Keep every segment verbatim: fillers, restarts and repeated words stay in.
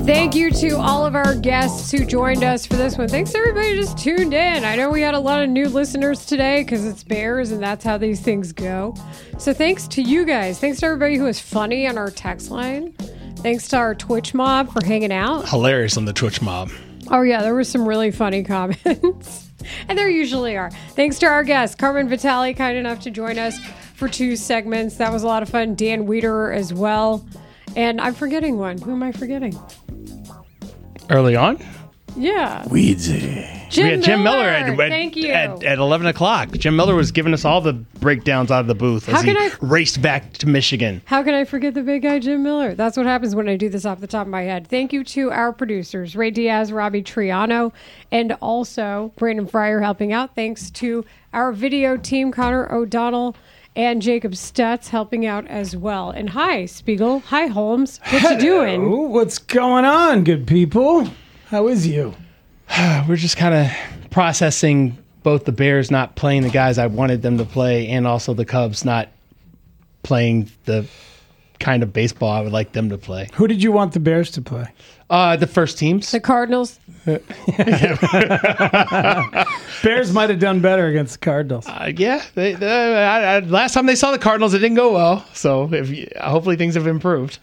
Thank you to all of our guests who joined us for this one. Thanks to everybody who just tuned in. I know we had a lot of new listeners today because it's Bears and that's how these things go. So thanks to you guys. Thanks to everybody who was funny on our text line. Thanks to our Twitch mob for hanging out. Hilarious on the Twitch mob. Oh, yeah, there were some really funny comments. And there usually are. Thanks to our guests, Carmen Vitale, kind enough to join us for two segments. That was a lot of fun. Dan Wiederer as well. And I'm forgetting one. Who am I forgetting? Early on? Yeah. Weedsy. Jim we had Jim Miller, Miller. at, at, Thank you. At, at eleven o'clock. Jim Miller was giving us all the breakdowns out of the booth How as he can I- raced back to Michigan. How can I forget the big guy, Jim Miller? That's what happens when I do this off the top of my head. Thank you to our producers, Ray Diaz, Robbie Triano, and also Brandon Fryer helping out. Thanks to our video team, Connor O'Donnell and Jacob Stutz helping out as well. And hi, Spiegel. Hi, Holmes. What you doing? Hello, what's going on, good people? How is you? We're just kind of processing both the Bears not playing the guys I wanted them to play and also the Cubs not playing the kind of baseball I would like them to play. Who did you want the Bears to play? Uh, the first teams. The Cardinals. Bears might have done better against the Cardinals. Uh, yeah. They, they, I, I, last time they saw the Cardinals, it didn't go well. So if you, hopefully things have improved.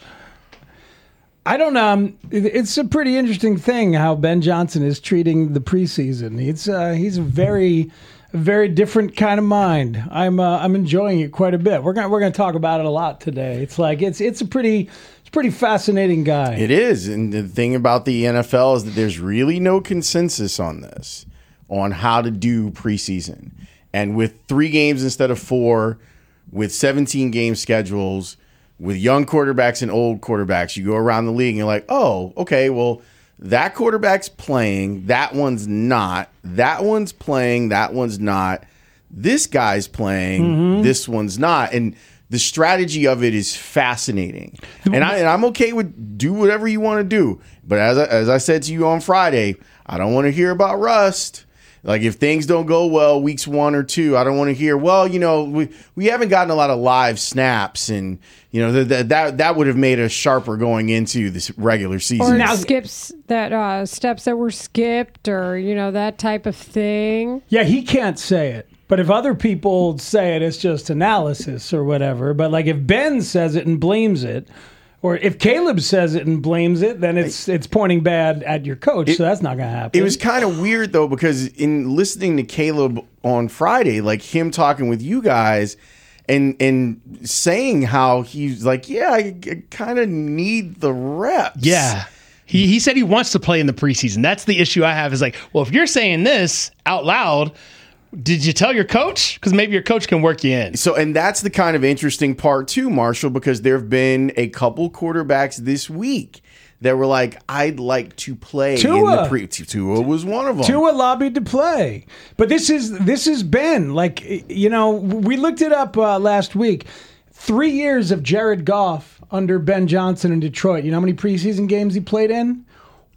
I don't know. Um, it- it's a pretty interesting thing how Ben Johnson is treating the preseason. He's uh, he's a very, very different kind of mind. I'm uh, I'm enjoying it quite a bit. We're gonna we're gonna talk about it a lot today. It's like it's it's a pretty it's a pretty fascinating guy. It is. And the thing about the N F L is that there's really no consensus on this, on how to do preseason. And with three games instead of four, with seventeen game schedules, with young quarterbacks and old quarterbacks, you go around the league and you're like, oh, okay, well, that quarterback's playing, that one's not, that one's playing, that one's not, this guy's playing, mm-hmm. this one's not. And the strategy of it is fascinating. And, I, and I'm okay with do whatever you want to do. But as I, as I said to you on Friday, I don't want to hear about rust. Like, if things don't go well weeks one or two, I don't want to hear, well, you know, we, we haven't gotten a lot of live snaps. And, you know, th- th- that that would have made us sharper going into this regular season. Or Now- skips that uh, steps that were skipped or, you know, that type of thing. Yeah, he can't say it. But if other people say it, it's just analysis or whatever. But like if Ben says it and blames it, or if Caleb says it and blames it, then it's it's pointing bad at your coach. It- so that's not going to happen. It was kind of weird, though, because in listening to Caleb on Friday, like him talking with you guys and and saying how he's like, yeah, I, I kind of need the reps. Yeah. He he said he wants to play in the preseason. That's the issue I have is like, well, if you're saying this out loud, did you tell your coach? Because maybe your coach can work you in. So, and that's the kind of interesting part too, Marshall, because there have been a couple quarterbacks this week that were like, I'd like to play Tua. in the pre. Tua was one of them. Tua lobbied to play, but this is this is Ben. Like you know, we looked it up uh, last week. Three years of Jared Goff under Ben Johnson in Detroit. You know how many preseason games he played in?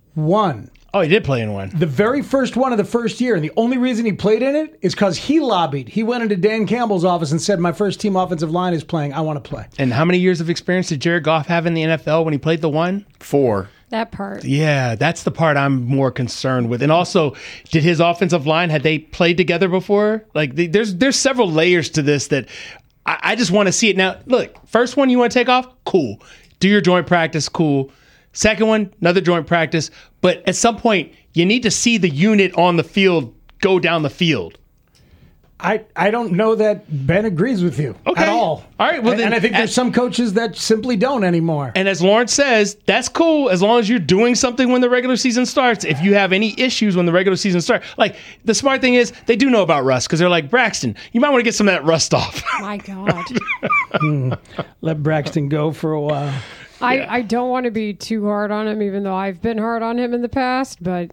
One. Oh, he did play in one. The very first one of the first year, and the only reason he played in it is because he lobbied. He went into Dan Campbell's office and said, my first team offensive line is playing. I want to play. And how many years of experience did Jared Goff have in the N F L when he played the one? Four. That part. Yeah, that's the part I'm more concerned with. And also, did his offensive line, had they played together before? Like, the, there's there's several layers to this that I, I just want to see it. Now, look, first one you want to take off? Cool. Do your joint practice? Cool. Second one, another joint practice. But at some point, you need to see the unit on the field go down the field. I, I don't know that Ben agrees with you Okay. at all. All right, well and, then- and I think there's as- some coaches that simply don't anymore. And as Lawrence says, that's cool as long as you're doing something when the regular season starts. If you have any issues when the regular season starts, like the smart thing is they do know about rust because they're like, Braxton, you might want to get some of that rust off. My God. Let Braxton go for a while. I, I don't want to be too hard on him, even though I've been hard on him in the past, but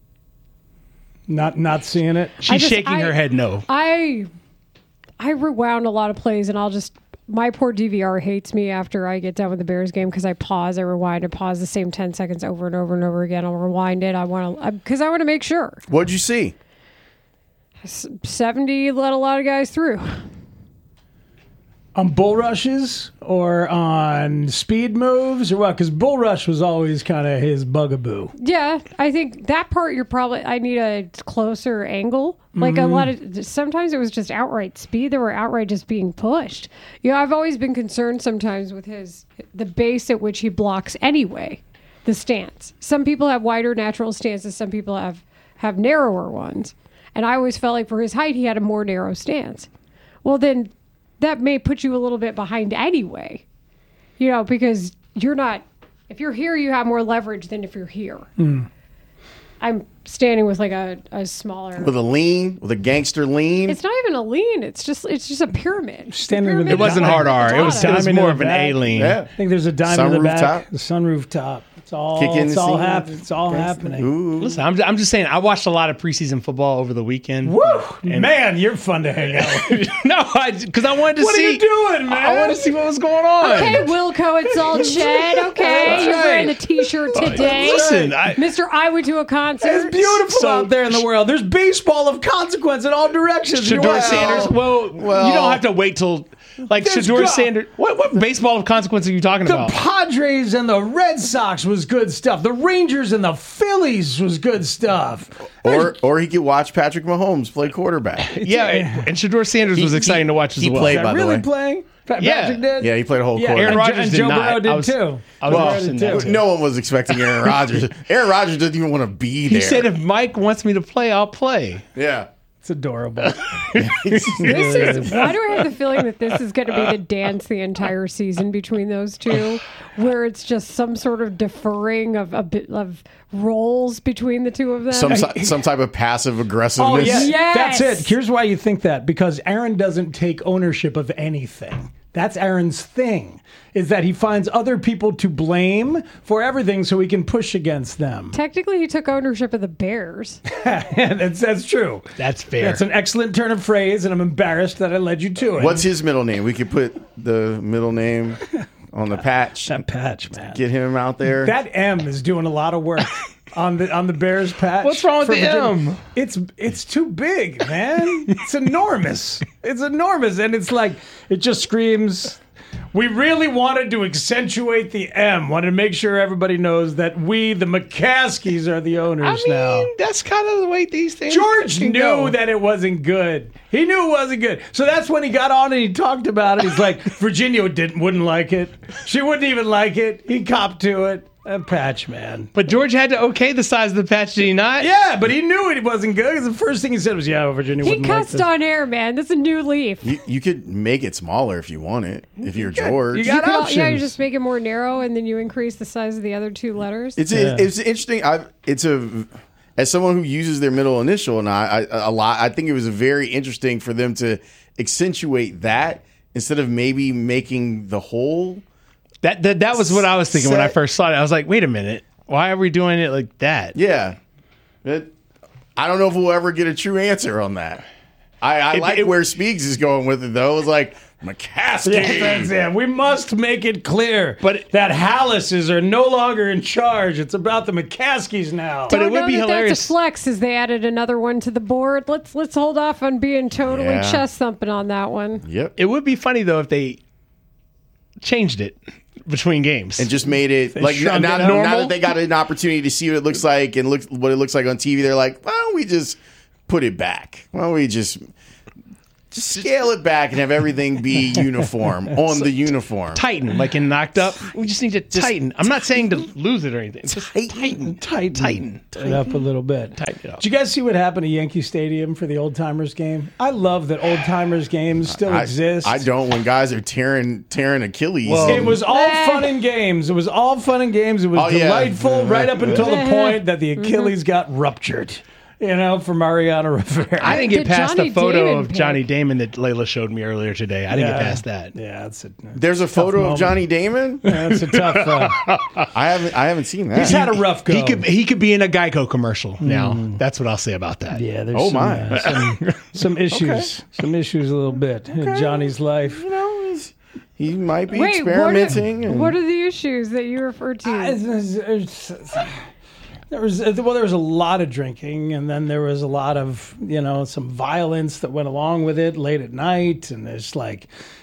Not not seeing it. She's just- shaking I- her head no. I I rewound a lot of plays, and I'll just my poor D V R hates me after I get done with the Bears game because I pause, I rewind, I pause the same ten seconds over and over and over again. I'll rewind it. I want to because I want to make sure. What'd you see? seventy let a lot of guys through. On bull rushes or on speed moves or what? Because bull rush was always kind of his bugaboo. Yeah, I think that part you're probably. I need a closer angle. Like Mm-hmm. a lot of sometimes it was just outright speed. They were outright just being pushed. You know, I've always been concerned sometimes with his the base at which he blocks anyway. The stance. Some people have wider natural stances. Some people have have narrower ones. And I always felt like for his height, he had a more narrow stance. Well, then that may put you a little bit behind anyway, you know, because you're not, if you're here, you have more leverage than if you're here. Mm. I'm standing with like a, a smaller. With a lean, with a gangster lean. It's not even a lean. It's just it's just a pyramid. It's a Standing with pyramid a It wasn't with hard a R. It was, it bottom. was Diamond in more the of an back. A-lean. Yeah. I think there's a diamond in the Sunroof back. top. The sunroof top. It's all, Kick in it's the all scene. happening. It's all happening. Ooh. Listen, I'm, I'm just saying, I watched a lot of preseason football over the weekend. Woo! And- Man, you're fun to hang out with. no, because I, I wanted to What are see. you doing, man? I wanted to see what was going on. Okay, Wilco, it's all Chad. Okay, That's you're right. wearing the T-shirt today. Listen, I, Mister I went to a concert. It's beautiful So- out there in the world. There's baseball of consequence in all directions. Shador Wow. Sanders. Well, well- you don't have to wait till like There's Shador go- Sanders. What what baseball of consequence are you talking The about? Padres and the Red Sox was good stuff. The Rangers and the Phillies was good stuff. Or or he could watch Patrick Mahomes play quarterback. yeah, and, and Shador Sanders was He- exciting he- to watch as he well. played, Is by that the really way. playing? Pa- Yeah. Patrick did? Yeah, he played a whole Yeah, quarter. Aaron and, Rodgers and did Joe not. Burrow did I was- too. I was Well, watching that too. no one was expecting Aaron Rodgers. Aaron Rodgers doesn't even want to be there. He said, "If Mike wants me to play, I'll play." yeah. It's adorable. This is why do I have the feeling that this is going to be the dance the entire season between those two, where it's just some sort of deferring of a bit of roles between the two of them. Some si- some type of passive aggressiveness. Oh, yeah. Yes. That's it. Here's why you think that. Because Aaron doesn't take ownership of anything. That's Aaron's thing, is that he finds other people to blame for everything so he can push against them. Technically, he took ownership of the Bears. that's, that's true. That's fair. That's an excellent turn of phrase, and I'm embarrassed that I led you to it. What's his middle name? We could put the middle name on the patch. that patch, man? Get him out there. That M is doing a lot of work on the on the Bears patch. What's wrong with for the Virginia. M? It's it's too big, man. It's enormous. It's enormous, and it's like it just screams. We really wanted to accentuate the M. Wanted to make sure everybody knows that we, the McCaskies, are the owners I mean, now. that's kind of the way these things. George can knew go. that it wasn't good. He knew it wasn't good. So that's when he got on and he talked about it. He's like, Virginia didn't wouldn't like it. She wouldn't even like it. He copped to it. A patch, man. But George had to okay the size of the patch, did he not? Yeah, but he knew it wasn't good because the first thing he said was, "Yeah, Virginia He wouldn't like cussed this." on air, man. That's a new leaf. you, you could make it smaller if you want it. If you're George. you got You could al- options. yeah, you just make it more narrow, and then you increase the size of the other two letters. It's Yeah. it's interesting. I it's a as someone who uses their middle initial, and I, I a lot. I think it was very interesting for them to accentuate that instead of maybe making the whole. That, that that was what I was thinking when I Set- first saw it. I was like, wait a minute, why are we doing it like that? Yeah, It- I don't know if we'll ever get a true answer on that. I, I It- like it- where Speaks is going with it though. It was like McCaskey. Yeah, that's it. We must make it clear But- that Hallises are no longer in charge. It's about the McCaskies now. But it Don't would know be that hilarious. That's a flex as they added another one to the board. Let's let's hold off on being totally Yeah. chest thumping on that one. Yep. It would be funny though if they changed it between games. And just made it like now, shrunk now, it now up. that they got an opportunity to see what it looks like and look what it looks like on T V, they're like, why don't we just put it back? Why don't we just just scale it back and have everything be uniform on the uniform? tighten, like in Knocked Up. We just need to tighten. I'm not saying to lose it or anything. Just tighten, Tighten, tighten, it up a little bit. tighten it up. Did you guys see what happened at Yankee Stadium for the Old Timers game? I love that Old Timers games still I, exist. I don't when guys are tearing tearing Achilles. It was all Eh. fun and games. It was all fun and games. It was Oh, yeah. delightful right up until the Mhm. point that the Achilles got ruptured. You know, for Mariano Rivera. I didn't The get past Johnny the photo Damon of pic. Johnny Damon that Layla showed me earlier today. I didn't Yeah. get past that. Yeah, that's a There's a photo moment. of Johnny Damon. that's a tough. Uh, I haven't I haven't seen that. he's had a rough go. He could he could be in a Geico commercial now. That's what I'll say about that. Yeah, there's Oh, some, my. uh, some, some issues, some issues a little bit in Johnny's life. You know, he's, he might be Wait, experimenting. what are, and- what are the issues that you referred to? Uh, it's- it's- it's- There was well, there was a lot of drinking, and then there was a lot of you know some violence that went along with it late at night, and there's like,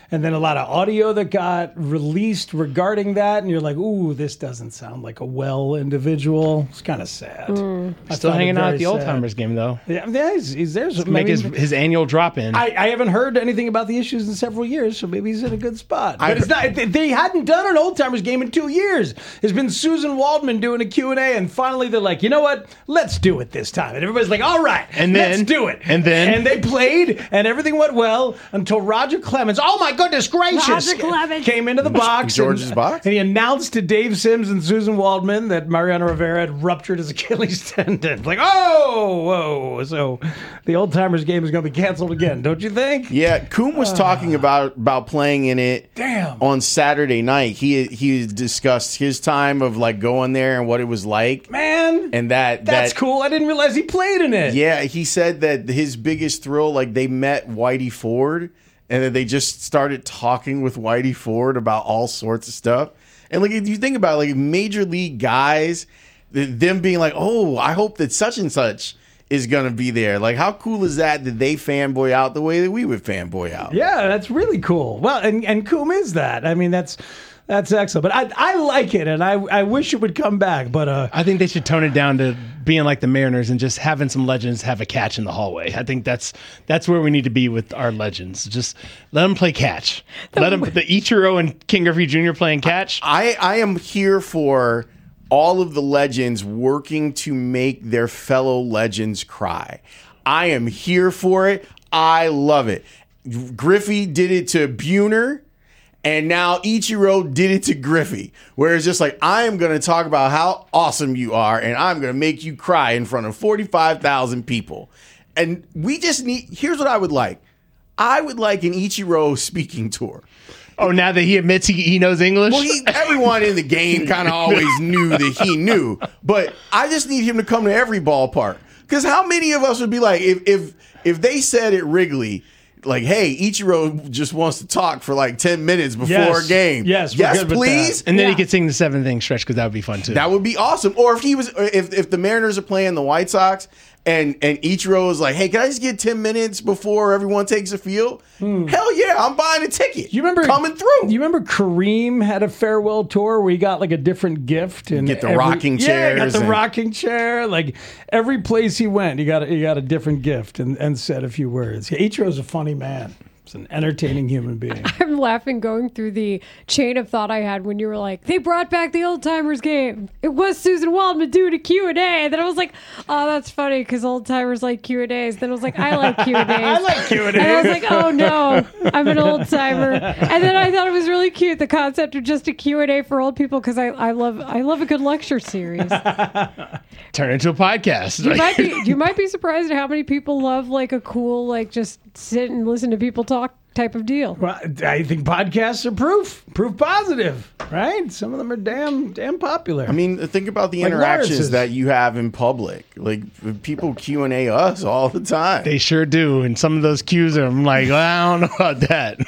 and then a lot of audio that got released regarding that, and you're like, ooh, this doesn't sound like a well individual. It's kind of sad. Mm. I Still find it hanging out very at the Old sad. Timers game, though. Yeah, yeah, he's, he's there's Make his, his annual drop in. I, I haven't heard anything about the issues in several years, so maybe he's in a good spot. But I- it's not. They, they hadn't done an Old Timers game in two years. It's been Susan Waldman doing a Q and A, and finally they're like, you know what? Let's do it this time. And everybody's like, all right, And then- let's do it. and then- and they played, and everything went well until Roger Clemens. Oh my goodness gracious! Roger Clemens. Came into the box, George's and, box? and he announced to Dave Sims and Susan Waldman that Mariano Rivera had ruptured his Achilles tendon. Like, oh, whoa! So the Old Timers game is going to be canceled again, don't you think? Yeah, Coom was talking about about playing in it. Damn. On Saturday night, he he discussed his time of like going there and what it was like, Man, and that that's that, cool. I didn't realize he played in it. Yeah, he said that his biggest thrill, like they met Whitey Ford, and then they just started talking with Whitey Ford about all sorts of stuff. And like if you think about it, like major league guys, th- them being like, "Oh, I hope that such and such is gonna be there." Like, how cool is that? That they fanboy out the way that we would fanboy out. Yeah, that's really cool. Well, and and Coom is that. I mean, that's that's excellent. But I I like it, and I I wish it would come back. But uh, I think they should tone it down to being like the Mariners and just having some legends have a catch in the hallway. I think that's that's where we need to be with our legends. Just let them play catch. Let them the Ichiro and King Griffey Junior playing catch. I, I am here for all of the legends working to make their fellow legends cry. I am here for it. I love it. Griffey did it to Buhner, and now Ichiro did it to Griffey, where it's just like, I am going to talk about how awesome you are, and I'm going to make you cry in front of forty-five thousand people. And we just need, here's what I would like. I would like an Ichiro speaking tour. Oh, now that he admits he, he knows English? Well, he, everyone in the game kind of always knew that he knew, but I just need him to come to every ballpark. Because how many of us would be like, if if if they said at Wrigley, like, "Hey, Ichiro just wants to talk for like ten minutes before Yes. a game," Yes, we're yes, good with please. and then Yeah. he could sing the seventh inning stretch because that would be fun too. That would be awesome. Or if he was, if if the Mariners are playing the White Sox, and and Ichiro is like, "Hey, can I just get ten minutes before everyone takes a field?" Hell yeah, I'm buying a ticket. you remember coming through? You remember Kareem had a farewell tour where he got like a different gift and Get the every- rocking Yeah, got chairs the and- rocking chair. Like every place he went, he got a, he got a different gift and, and said a few words. Yeah, Ichiro's a funny man. He's an entertaining human being. I'm laughing going through the chain of thought I had when you were like, they brought back the Old Timers game. It was Susan Waldman doing a Q and A. And then I was like, oh, that's funny because Old Timers like Q and A's. Then I was like, I like Q and A's. I like Q and And I was A. like, oh no, I'm an old timer. And then I thought it was really cute, the concept of just a Q and A for old people because I, I love I love a good lecture series. Turn it into a podcast. You might be you might be surprised at how many people love like a cool like just sit and listen to people talk type of deal. Well, I think podcasts are proof, proof positive, right? Some of them are damn, damn popular. I mean, think about the Like interactions Lawrence's. that you have in public. Like people Q and A us all the time. They sure do. And some of those cues are, I'm like, well, I don't know about that.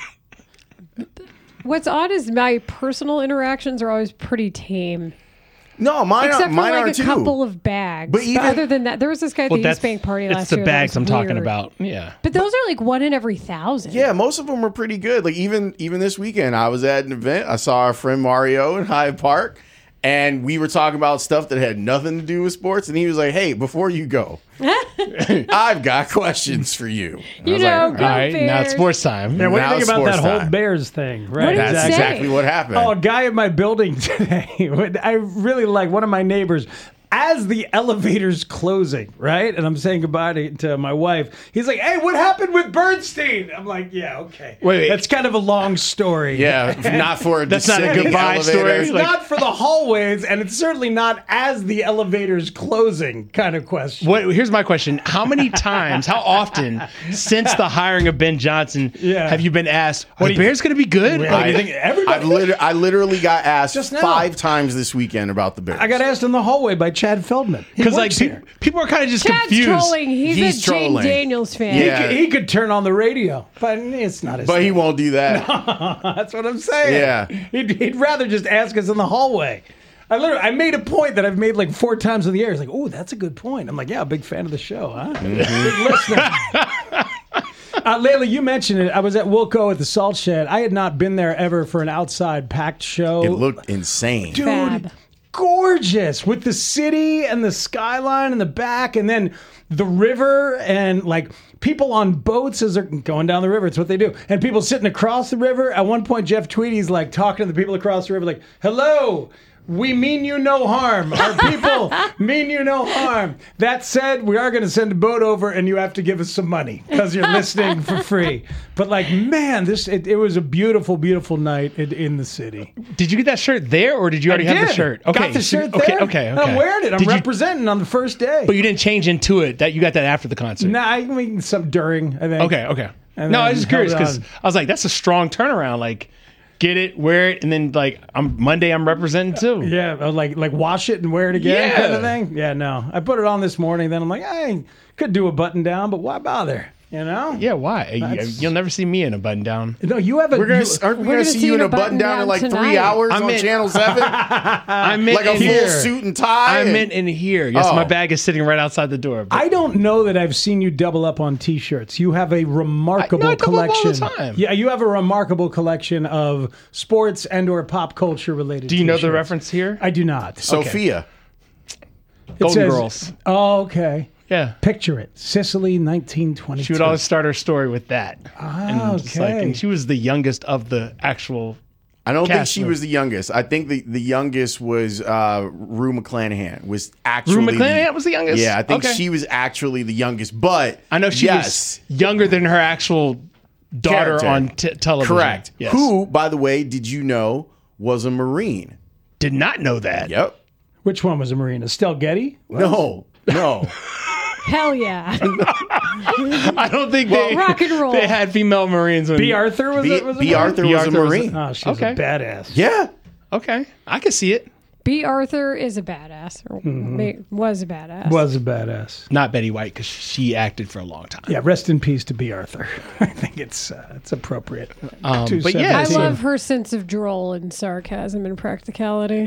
What's odd is my personal interactions are always pretty tame. no, mine Except are, for mine like are a too. couple of bags. But But, even- other than that, there was this guy at the Well, East Bank party it's last the year. that bags was I'm talking weird. about. Yeah. But those are like one in every thousand. Yeah, most of them were pretty good. Like even even this weekend, I was at an event. I saw our friend Mario in Hyde Park, and we were talking about stuff that had nothing to do with sports. And he was like, "Hey, before you go, I've got questions for you." And I You was know, like, go All right. Now Bears. it's sports time. yeah, what do now you think it's about that sports whole time. Bears thing? Right, did he That's say? exactly what happened. Oh, a guy in my building today. I really like one of my neighbors. As the elevator's closing, right? And I'm saying goodbye to, to my wife. He's like, hey, what happened with Bernstein? I'm like, yeah, okay. Wait, wait. That's kind of a long story. yeah, not for a That's not a descending goodbye elevator. story. It's Like- not for the hallways, and it's certainly not as the elevator's closing kind of question. What, here's my question. How many times, how often since the hiring of Ben Johnson Yeah. have you been asked, are do the you- Bears going to be good? Well, Like, I think everybody. I've liter- I literally got asked Just now. five times this weekend about the Bears. I got asked in the hallway by Chad Feldman. He Because like works pe- here. people are kind of just Chad's confused. trolling. He's, He's a Jane trolling. Daniels fan. Yeah. He could, he could turn on the radio, but it's not his but thing. he won't do that. That's what I'm saying. Yeah. He'd, he'd rather just ask us in the hallway. I literally, I made a point that I've made like four times in the air. He's like, oh, that's a good point. I'm like, yeah, big fan of the show, huh? Mm-hmm. Big listener. Uh, Layla, you mentioned it. I was at Wilco at the Salt Shed. I had not been there ever for an outside packed show. It looked insane. Dude, Fab. gorgeous with the city and the skyline in the back, and then the river and like people on boats as they're going down the river. It's what they do. And people sitting across the river. At one point, Jeff Tweedy's like talking to the people across the river, like, hello. We mean you no harm. Our people mean you no harm. That said, we are going to send a boat over, and you have to give us some money because you're listening for free. But like, man, this it, it was a beautiful, beautiful night in, in the city. Did you get that shirt there, or did you already I have the did. shirt? Got the so- shirt okay, there. okay, and okay. I'm wearing it. I'm Did you- representing on the first day. But you didn't change into it. That you got that after the concert. Nah, I mean some during. I think. Okay, okay. And No, then I was just held curious because on. I was like, that's a strong turnaround. Like, get it, wear it, and then like I'm Monday I'm representing too. Yeah, uh, like like wash it and wear it again, Yeah. kind of thing. Yeah, no, I put it on this morning. Then I'm like, I could do a button down, but why bother? You know? Yeah, why? You- That's- You'll never see me in a button down. No, you have a. We're gonna you- aren't we We're gonna gonna see you in a button down in like tonight. three hours I'm on in- Channel Seven, I meant like a in full here. suit and tie. I meant in here. Yes, Oh. my bag is sitting right outside the door. but- I don't know that I've seen you double up on T-shirts. You have a remarkable I- no, I double up all collection. the time. Yeah, you have a remarkable collection of sports and/or pop culture related. Do you know the T-shirts. reference here? I do not. Sophia. It Golden says- Girls. Oh, okay. Yeah. Picture it, Sicily, nineteen twenty-two. She would always start her story with that. Ah, and just like- okay. and she was the youngest of the actual. I don't think Cast she member. was the youngest. I think the, the youngest was uh, Rue McClanahan. Was actually Rue the- McClanahan was the youngest? Yeah, I think Okay. she was actually the youngest. But I know she yes, was younger than her actual daughter Character. on t- television. correct. Yes. Who, by the way, did you know was a Marine? Did not know that. Yep. Which one was a Marine? Estelle Getty? No, no. Hell yeah. I don't think they rock and roll. They had female Marines. When, B. Arthur was B, it? Was B. it Arthur B. was Arthur a was a- Marine. Oh, she was Okay. a badass. yeah. Okay, I can see it. B. Arthur is a badass, or may, was a badass. Was a badass. Not Betty White because she acted for a long time. Yeah, rest in peace to B. Arthur. I think it's uh, it's appropriate. Um, Two but yeah, I so- love her sense of droll and sarcasm and practicality.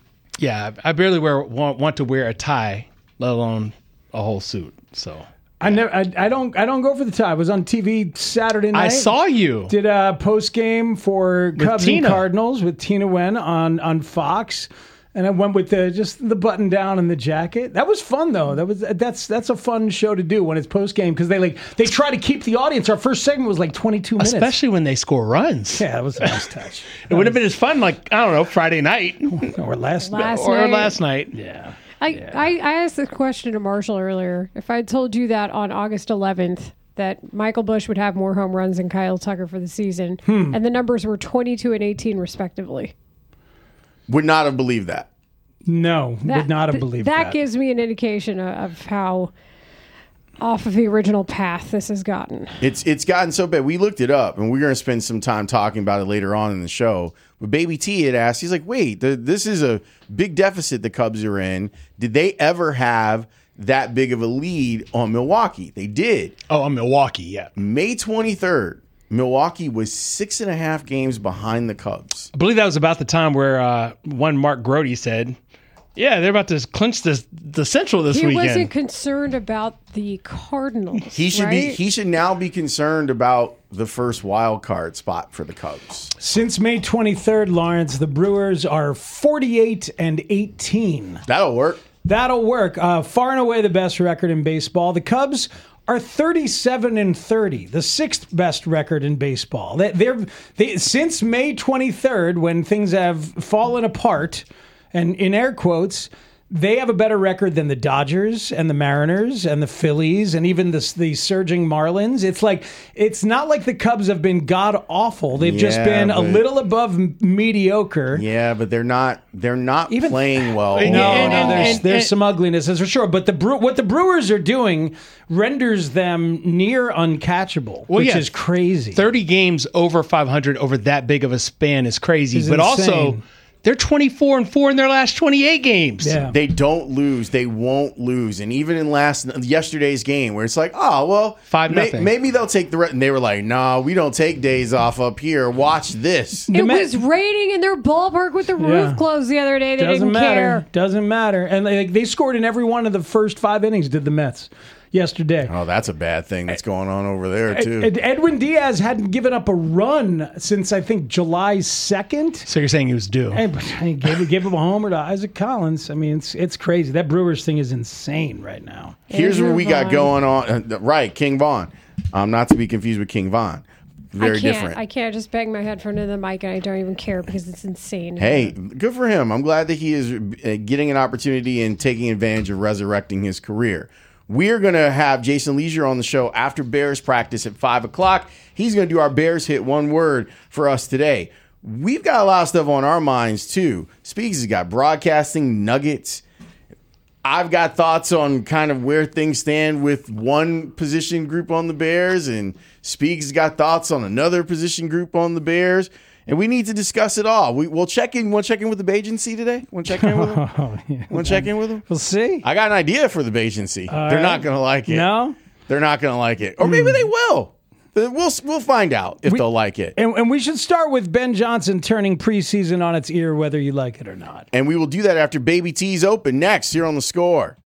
Yeah, I barely wear want, want to wear a tie, let alone a whole suit. So I never. I, I don't. I don't go for the tie. I was on T V Saturday night. I saw you. Did a post game for Cubs Tina. and Cardinals with Tina Wen on on Fox, and I went with the just the button down and the jacket. That was fun though. That was that's that's a fun show to do when it's post game because they like they try to keep the audience. Our first segment was like twenty-two minutes. Especially when they score runs. Yeah, that was a nice touch. It would have been as fun, like, I don't know, Friday night Or last, Last or night. last night. Yeah. I, I, I asked this question to Marshall earlier. If I told you that on August eleventh that Michael Bush would have more home runs than Kyle Tucker for the season, and the numbers were twenty-two and eighteen respectively. Would not have believed that. No, would not have th- believed that. that. gives me an indication of, of how off of the original path this has gotten. It's it's gotten so bad. We looked it up, and we're going to spend some time talking about it later on in the show. But Baby T had asked, he's like, wait, the, this is a big deficit the Cubs are in. Did they ever have that big of a lead on Milwaukee? They did. Oh, I'm Milwaukee, yeah. May twenty-third, Milwaukee was six and a half games behind the Cubs. I believe that was about the time where uh, one Mark Grody said, yeah, they're about to clinch this, the Central this He weekend. wasn't concerned about the Cardinals. He should be. right? He should now be concerned about the first wild card spot for the Cubs. Since May twenty-third, Lawrence, the Brewers are forty-eight and eighteen. That'll work. That'll work. Uh, far and away the best record in baseball. The Cubs are thirty-seven and thirty, the sixth best record in baseball. They, they're they, since May twenty-third, when things have fallen apart, and in air quotes, they have a better record than the Dodgers and the Mariners and the Phillies and even the, the surging Marlins. It's like it's not like the Cubs have been god awful. They've just Yeah, been a but- little above m- mediocre. Yeah, but they're not. They're not Even- playing well. No, And- no, and- there's, and- there's and- some uglinesses for sure. But the Bre- what the Brewers are doing renders them near uncatchable, Well, which yeah, is crazy. thirty games over five hundred over that big of a span is crazy. Is but also, insane. they're twenty-four and four in their last twenty-eight games. Yeah. They don't lose. They won't lose. And even in last yesterday's game, where it's like, oh well, Five may- nothing. maybe they'll take the. Re-. And they were like, nah, we don't take days off up here. Watch this. It Met- was raining in their ballpark with the roof Yeah. closed the other day. They Doesn't didn't matter. care. Doesn't matter. And like they scored in every one of the first five innings. Did the Mets? yesterday. Oh, that's a bad thing that's going on over there, too. Ed- Edwin Diaz hadn't given up a run since, I think, July second. So you're saying he was due? Hey, but he gave, gave him a homer to Isaac Collins. I mean, it's it's crazy. That Brewers thing is insane right now. Here's Andrew what we got Vaughn. going on. Uh, right, King Vaughn. Um, not to be confused with King Vaughn. Very I can't, different. I can't just bang my head front of the mic and I don't even care because it's insane. Hey, good for him. I'm glad that he is uh, getting an opportunity and taking advantage of resurrecting his career. We're going to have Jason Leisure on the show after Bears practice at five o'clock. He's going to do our Bears hit one word for us today. We've got a lot of stuff on our minds, too. Speaks has got broadcasting nuggets. I've got thoughts on kind of where things stand with one position group on the Bears, and Speaks has got thoughts on another position group on the Bears, and we need to discuss it all. We, we'll check in. Want to check in with the agency today? Want to check in with them? Oh, yeah. Want to check in with them? We'll see. I got an idea for the agency. They're right. not going to like it. No? They're not going to like it, or maybe they will. We'll we'll find out if We- they'll like it. And, and we should start with Ben Johnson turning preseason on its ear, whether you like it or not. And we will do that after Baby T's open next here on The Score.